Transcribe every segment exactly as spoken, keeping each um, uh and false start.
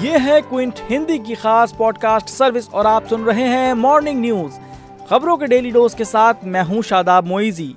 ये है क्विंट हिंदी की खास पॉडकास्ट सर्विस और आप सुन रहे हैं मॉर्निंग न्यूज, खबरों के डेली डोज के साथ मैं हूं शादाब मोइजी।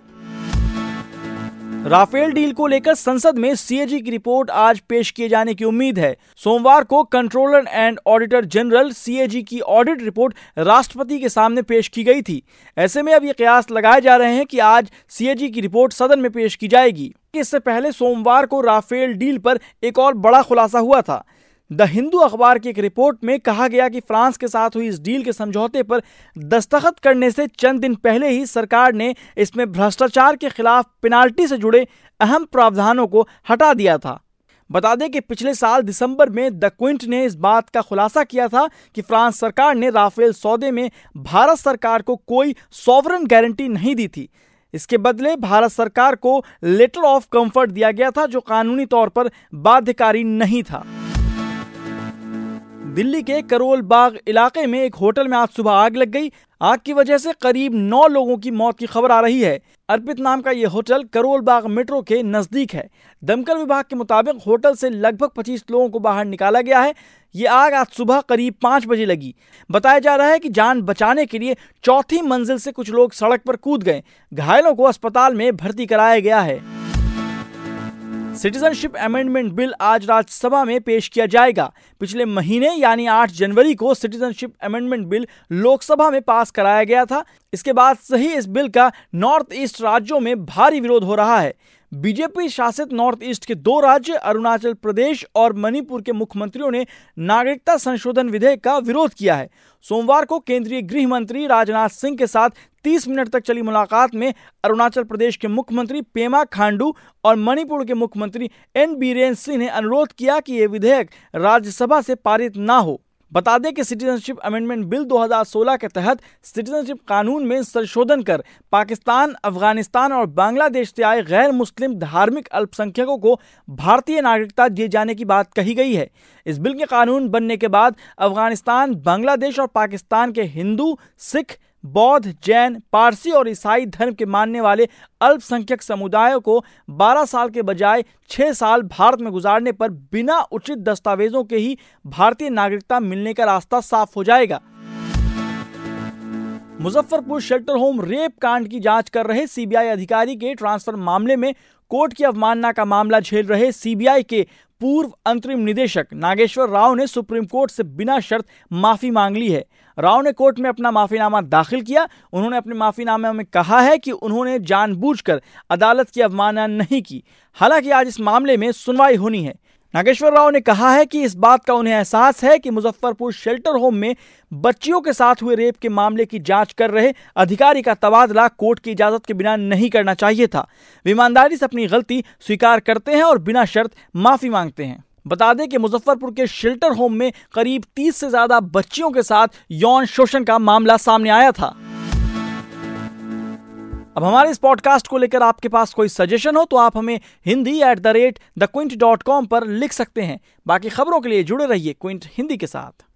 राफेल डील को लेकर संसद में सीएजी की रिपोर्ट आज पेश किए जाने की उम्मीद है। सोमवार को controller and auditor general CAG की ऑडिट रिपोर्ट राष्ट्रपति के सामने पेश की गई थी। ऐसे में अब ये कयास लगाए जा रहे हैं कि आज सीएजी की रिपोर्ट सदन में पेश की जाएगी। इससे पहले सोमवार को राफेल डील पर एक और बड़ा खुलासा हुआ था। द हिंदू अखबार की एक रिपोर्ट में कहा गया कि फ्रांस के साथ हुई इस डील के समझौते पर दस्तखत करने से चंद दिन पहले ही सरकार ने इसमें भ्रष्टाचार के खिलाफ पेनाल्टी से जुड़े अहम प्रावधानों को हटा दिया था। बता दें कि पिछले साल दिसंबर में द क्विंट ने इस बात का खुलासा किया था कि फ्रांस सरकार ने राफेल सौदे में भारत सरकार को कोई सॉवरन गारंटी नहीं दी थी। इसके बदले भारत सरकार को लेटर ऑफ कंफर्ट दिया गया था, जो कानूनी तौर पर बाध्यकारी नहीं था। दिल्ली के करोल बाग इलाके में एक होटल में आज सुबह आग लग गई। आग की वजह से करीब नौ लोगों की मौत की खबर आ रही है। अर्पित नाम का यह होटल करोल बाग मेट्रो के नजदीक है। दमकल विभाग के मुताबिक होटल से लगभग पच्चीस लोगों को बाहर निकाला गया है। ये आग आज सुबह करीब पाँच बजे लगी। बताया जा रहा है कि जान बचाने के लिए चौथी मंजिल से कुछ लोग सड़क पर कूद गए। घायलों को अस्पताल में भर्ती कराया गया है। सिटीजनशिप अमेंडमेंट बिल आज राज्यसभा में पेश किया जाएगा। पिछले महीने यानी आठ जनवरी को सिटीजनशिप अमेंडमेंट बिल लोकसभा में पास कराया गया था। इसके बाद से ही इस बिल का नॉर्थ ईस्ट राज्यों में भारी विरोध हो रहा है। बीजेपी शासित नॉर्थ ईस्ट के दो राज्य अरुणाचल प्रदेश और मणिपुर के मुख्यमंत्रियों ने नागरिकता संशोधन विधेयक का विरोध किया है। सोमवार को केंद्रीय गृह मंत्री राजनाथ सिंह के साथ तीस मिनट तक चली मुलाकात में अरुणाचल प्रदेश के मुख्यमंत्री पेमा खांडू और मणिपुर के मुख्यमंत्री एन बीरेन सिंह ने अनुरोध किया कि यह विधेयक राज्यसभा से पारित ना हो। बता दें कि सिटीजनशिप अमेंडमेंट बिल दो हज़ार सोलह के तहत सिटीजनशिप कानून में संशोधन कर पाकिस्तान, अफगानिस्तान और बांग्लादेश से आए गैर मुस्लिम धार्मिक अल्पसंख्यकों को भारतीय नागरिकता दिए जाने की बात कही गई है। इस बिल के कानून बनने के बाद अफगानिस्तान, बांग्लादेश और पाकिस्तान के हिंदू, सिख, बौद्ध, जैन, पारसी और ईसाई धर्म के मानने वाले अल्पसंख्यक समुदायों को बारह साल के बजाय छह साल भारत में गुजारने पर बिना उचित दस्तावेजों के ही भारतीय नागरिकता मिलने का रास्ता साफ हो जाएगा। मुजफ्फरपुर शेल्टर होम रेप कांड की जांच कर रहे सीबीआई अधिकारी के ट्रांसफर मामले में कोर्ट की अवमानना का मामला झेल रहे सीबीआई के पूर्व अंतरिम निदेशक नागेश्वर राव ने सुप्रीम कोर्ट से बिना शर्त माफी मांग ली है। राव ने कोर्ट में अपना माफीनामा दाखिल किया। उन्होंने अपने माफीनामे में कहा है कि उन्होंने जानबूझकर अदालत की अवमानना नहीं की। हालांकि आज इस मामले में सुनवाई होनी है। नागेश्वर राव ने कहा है कि इस बात का उन्हें एहसास है कि मुजफ्फरपुर शेल्टर होम में बच्चियों के साथ हुए रेप के मामले की जांच कर रहे अधिकारी का तबादला कोर्ट की इजाजत के बिना नहीं करना चाहिए था। वे ईमानदारी से अपनी गलती स्वीकार करते हैं और बिना शर्त माफी मांगते हैं। बता दें कि मुजफ्फरपुर के शेल्टर होम में करीब तीस से ज्यादा बच्चियों के साथ यौन शोषण का मामला सामने आया था। अब हमारे इस पॉडकास्ट को लेकर आपके पास कोई सजेशन हो तो आप हमें Hindi at the rate the Quint dot com पर लिख सकते हैं। बाकी खबरों के लिए जुड़े रहिए क्विंट हिंदी के साथ।